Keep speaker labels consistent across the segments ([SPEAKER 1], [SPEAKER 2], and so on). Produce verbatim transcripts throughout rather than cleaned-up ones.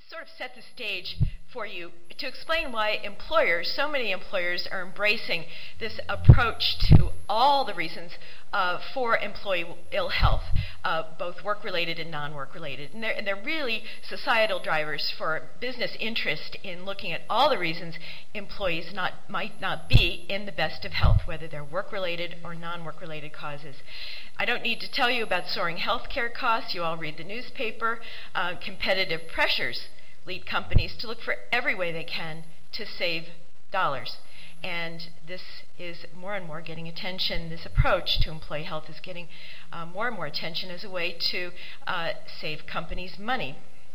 [SPEAKER 1] sort of set the stage for you to explain why employers, so many employers, are embracing this approach to all the reasons uh, for employee ill health, uh, both work-related and non-work-related. And they're, and they're really societal drivers for business interest in looking at all the reasons employees not, might not be in the best of health, whether they're work-related or non-work-related causes. I don't need to tell you about soaring healthcare costs. You all read the newspaper. Uh, competitive pressures lead companies to look for every way they can to save dollars. And this is more and more getting attention. This approach to employee health is getting uh, more and more attention as a way to uh, save companies money.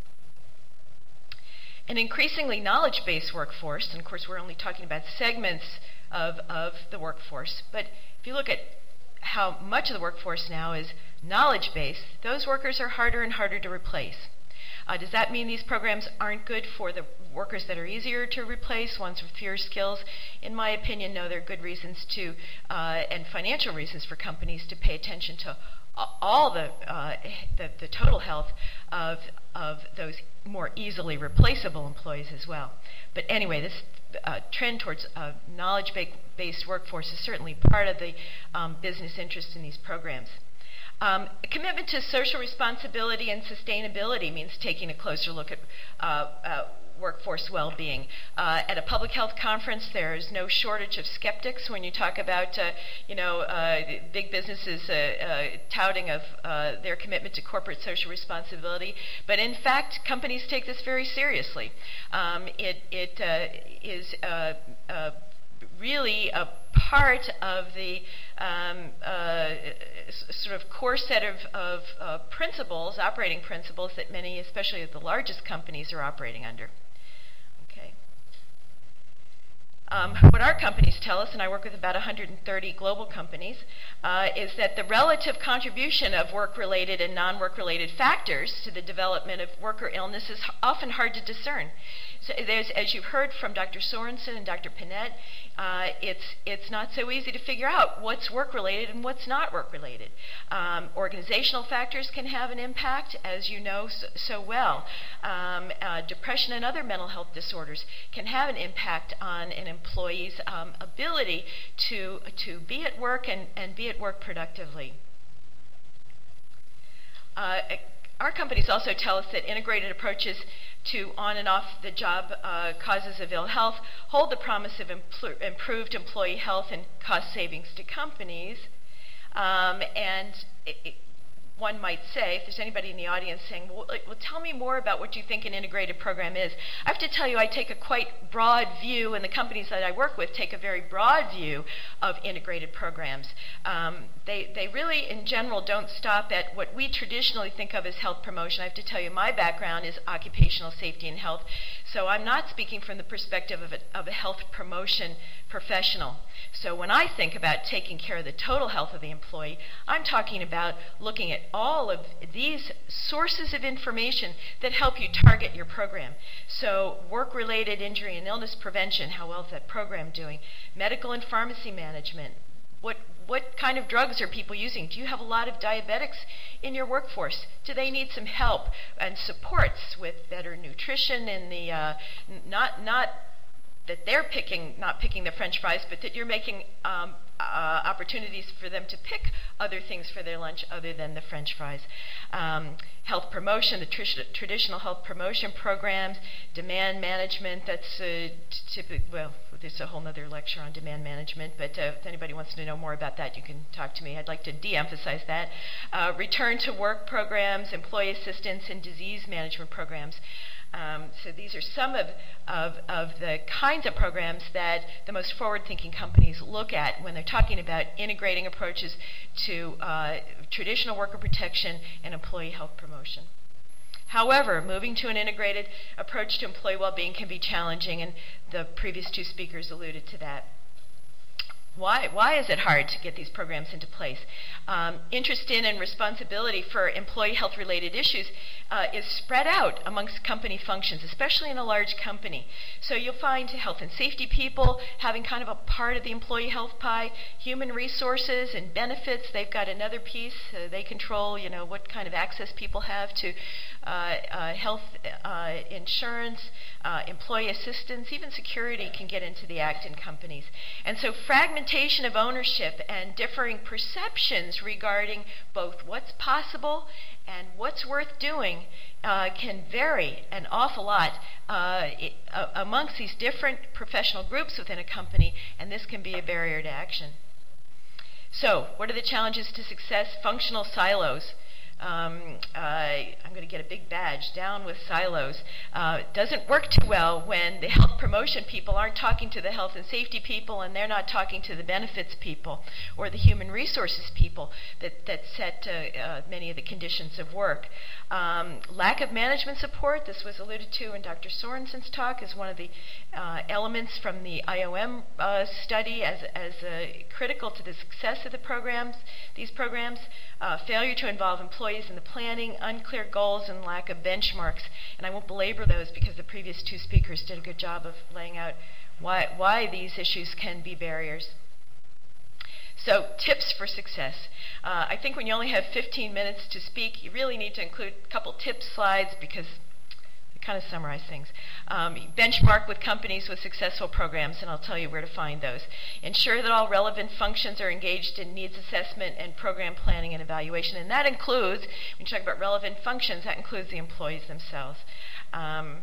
[SPEAKER 1] An increasingly knowledge-based workforce, and of course we're only talking about segments of, of the workforce, but if you look at how much of the workforce now is knowledge-based, those workers are harder and harder to replace. Uh, does that mean these programs aren't good for the workers that are easier to replace, ones with fewer skills? In my opinion, no, there are good reasons to, uh, and financial reasons for companies to pay attention to all the, uh, the, the total health of, of those more easily replaceable employees as well. But anyway, this uh, trend towards a knowledge-based workforce is certainly part of the um, business interest in these programs. Um, a commitment to social responsibility and sustainability means taking a closer look at uh, uh, workforce well-being. Uh, at a public health conference, there is no shortage of skeptics when you talk about, uh, you know, uh, big businesses uh, uh, touting of uh, their commitment to corporate social responsibility. But in fact, companies take this very seriously. Um, it it uh, is uh, uh, really a part of the um, uh, sort of core set of, of uh, principles, operating principles that many, especially the largest companies, are operating under. Okay. Um, what our companies tell us, and I work with about one hundred thirty global companies, uh, is that the relative contribution of work-related and non-work-related factors to the development of worker illness is often hard to discern. So there's, as you've heard from Doctor Sorensen and Doctor Panett, uh, it's it's not so easy to figure out what's work-related and what's not work-related. Um, organizational factors can have an impact, as you know so, so well. Um, uh, depression and other mental health disorders can have an impact on an employee's um, ability to to be at work and, and be at work productively. Uh, Our companies also tell us that integrated approaches to on and off the job uh, causes of ill health hold the promise of impl- improved employee health and cost savings to companies. Um, and it, it, one might say, if there's anybody in the audience saying, well, well, tell me more about what you think an integrated program is. I have to tell you, I take a quite broad view, and the companies that I work with take a very broad view of integrated programs. Um, they, they really, in general, don't stop at what we traditionally think of as health promotion. I have to tell you, my background is occupational safety and health, so I'm not speaking from the perspective of a, of a health promotion professional. So when I think about taking care of the total health of the employee, I'm talking about looking at all of these sources of information that help you target your program. So work-related injury and illness prevention, how well is that program doing? Medical and pharmacy management, what what kind of drugs are people using? Do you have a lot of diabetics in your workforce? Do they need some help and supports with better nutrition and the uh, not not that they're picking, not picking the French fries, but that you're making um, uh, opportunities for them to pick other things for their lunch other than the French fries. Um, health promotion, the tr- traditional health promotion programs, demand management, that's uh, typically, well, there's a whole other lecture on demand management, but uh, if anybody wants to know more about that, you can talk to me. I'd like to de-emphasize that. Uh, return to work programs, employee assistance, and disease management programs. Um, so these are some of, of, of the kinds of programs that the most forward-thinking companies look at when they're talking about integrating approaches to uh, traditional worker protection and employee health promotion. However, moving to an integrated approach to employee well-being can be challenging, and the previous two speakers alluded to that. Why, why is it hard to get these programs into place? Um, interest in and responsibility for employee health-related issues uh, is spread out amongst company functions, especially in a large company. So you'll find health and safety people having kind of a part of the employee health pie. Human resources and benefits, they've got another piece. Uh, they control, you know, what kind of access people have to uh, uh, health uh, insurance, uh, employee assistance, even security can get into the act in companies. And so fragmentation of ownership and differing perceptions regarding both what's possible and what's worth doing uh, can vary an awful lot uh, it, uh, amongst these different professional groups within a company, and this can be a barrier to action. So, what are the challenges to success? Functional silos. Um, uh, I'm going to get a big badge, down with silos. Uh, it doesn't work too well when the health promotion people aren't talking to the health and safety people, and they're not talking to the benefits people or the human resources people that, that set uh, uh, many of the conditions of work. Um, lack of management support, this was alluded to in Doctor Sorensen's talk, is one of the uh, elements from the I O M uh, study as, as uh, critical to the success of the programs, these programs. Uh, failure to involve employees in the planning, unclear goals, and lack of benchmarks. And I won't belabor those because the previous two speakers did a good job of laying out why, why these issues can be barriers. So, tips for success. Uh, I think when you only have fifteen minutes to speak, you really need to include a couple tip slides because they kind of summarize things. Um, benchmark with companies with successful programs, and I'll tell you where to find those. Ensure that all relevant functions are engaged in needs assessment and program planning and evaluation, and that includes, when you talk about relevant functions, that includes the employees themselves. Um,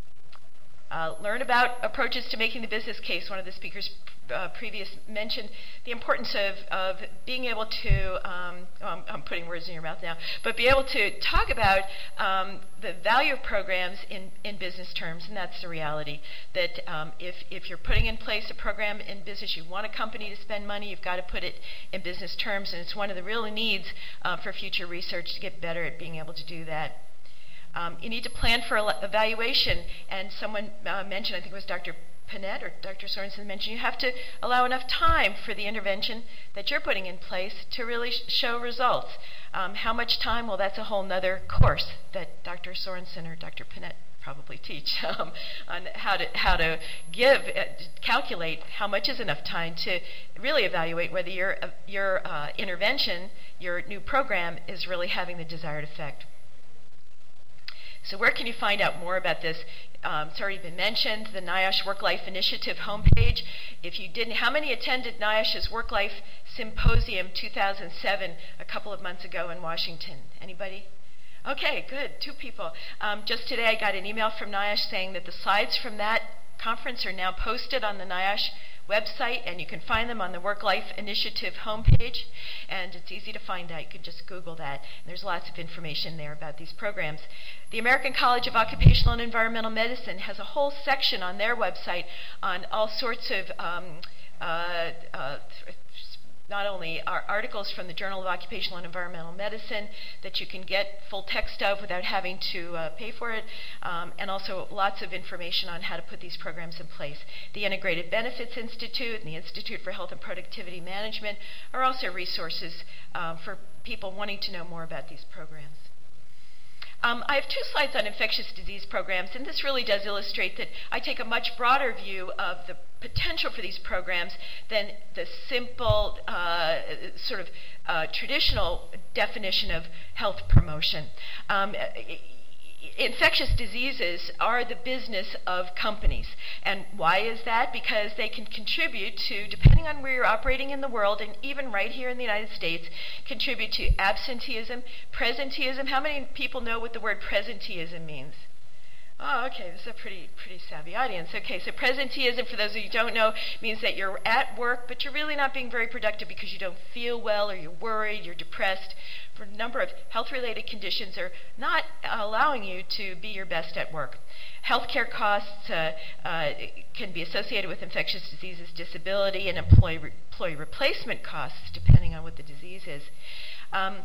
[SPEAKER 1] Uh, learn about approaches to making the business case. One of the speakers uh, previous mentioned the importance of, of being able to, um, oh, I'm, I'm putting words in your mouth now, but be able to talk about um, the value of programs in, in business terms, and that's the reality. That um, if, if you're putting in place a program in business, you want a company to spend money, you've got to put it in business terms, and it's one of the real needs uh, for future research to get better at being able to do that. Um, you need to plan for evaluation, and someone uh, mentioned, I think it was Doctor Panett or Doctor Sorensen mentioned, you have to allow enough time for the intervention that you're putting in place to really sh show results. Um, how much time? Well, that's a whole nother course that Doctor Sorensen or Doctor Panett probably teach um, on how to how to give, uh, calculate how much is enough time to really evaluate whether your uh, your uh, intervention, your new program, is really having the desired effect. So where can you find out more about this? Um, it's already been mentioned, the NIOSH Work Life Initiative homepage. If you didn't, how many attended NIOSH's Work Life Symposium two thousand seven a couple of months ago in Washington? Anybody? Okay, good, two people. Um, just today I got an email from NIOSH saying that the slides from that conference are now posted on the NIOSH website, and you can find them on the Work Life Initiative homepage, and it's easy to find that. You can just Google that. There's lots of information there about these programs. The American College of Occupational and Environmental Medicine has a whole section on their website on all sorts of um, uh, uh, not only are articles from the Journal of Occupational and Environmental Medicine that you can get full text of without having to uh, pay for it, um, and also lots of information on how to put these programs in place. The Integrated Benefits Institute and the Institute for Health and Productivity Management are also resources um, for people wanting to know more about these programs. Um, I have two slides on infectious disease programs, and this really does illustrate that I take a much broader view of the potential for these programs than the simple uh, sort of uh, traditional definition of health promotion. Um, Infectious diseases are the business of companies. And why is that? Because they can contribute to, depending on where you're operating in the world, and even right here in the United States, contribute to absenteeism, presenteeism. How many people know what the word presenteeism means? Oh, okay, this is a pretty pretty savvy audience. Okay, so presenteeism, for those of you who don't know, means that you're at work, but you're really not being very productive because you don't feel well, or you're worried, you're depressed. For a number of health-related conditions are not allowing you to be your best at work. Healthcare costs uh, uh, can be associated with infectious diseases, disability, and employee, re employee replacement costs, depending on what the disease is. Um,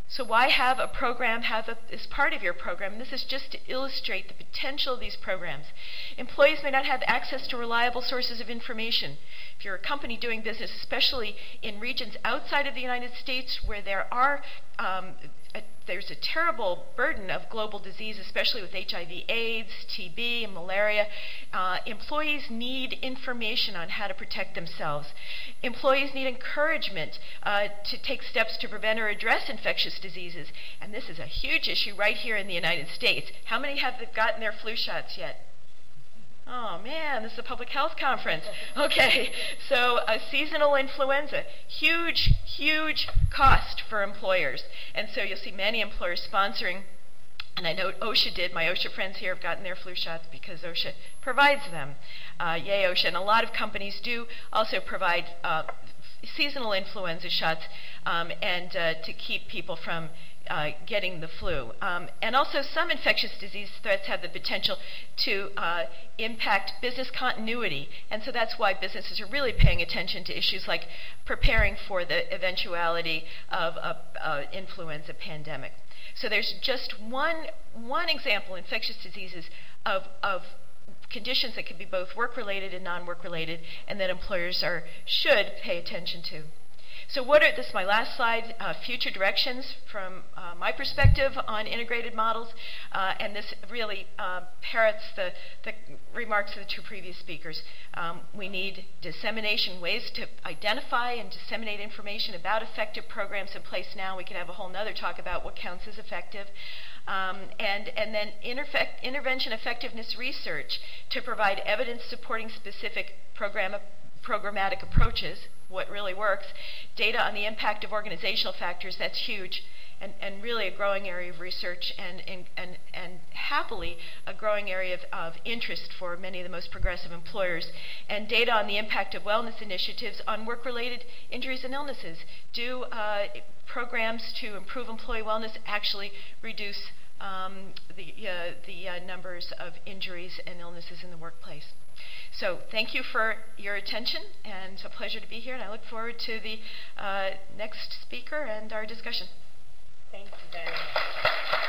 [SPEAKER 1] So why have a program have a, as part of your program? This is just to illustrate the potential of these programs. Employees may not have access to reliable sources of information. If you're a company doing business, especially in regions outside of the United States where there are um, a, there's a terrible burden of global disease, especially with H I V AIDS, T B, and malaria. Uh, employees need information on how to protect themselves. Employees need encouragement uh, to take steps to prevent or address infectious diseases. And this is a huge issue right here in the United States. How many have gotten their flu shots yet? Oh man, this is a public health conference. Okay, so a seasonal influenza, huge, huge cost for employers. And so you'll see many employers sponsoring, and I know OSHA did. My OSHA friends here have gotten their flu shots because OSHA provides them. Uh, yay, OSHA. And a lot of companies do also provide uh, seasonal influenza shots um, and uh, to keep people from Uh, getting the flu. Um, and also some infectious disease threats have the potential to uh, impact business continuity. And so that's why businesses are really paying attention to issues like preparing for the eventuality of an influenza pandemic. So there's just one, one example, infectious diseases, of, of conditions that can be both work-related and non-work-related, and that employers are, should pay attention to. So what are, this is my last slide, uh, future directions from uh, my perspective on integrated models, uh, and this really uh, parrots the, the remarks of the two previous speakers. Um, we need dissemination, ways to identify and disseminate information about effective programs in place now. We could have a whole nother talk about what counts as effective. Um, and, and then intervention effectiveness research to provide evidence supporting specific program programmatic approaches, what really works, data on the impact of organizational factors, that's huge, and, and really a growing area of research, and, and, and, and happily a growing area of, of interest for many of the most progressive employers, and data on the impact of wellness initiatives on work-related injuries and illnesses. Do uh, programs to improve employee wellness actually reduce um, the, uh, the uh, numbers of injuries and illnesses in the workplace? So thank you for your attention, and it's a pleasure to be here, and I look forward to the uh, next speaker and our discussion.
[SPEAKER 2] Thank you very much.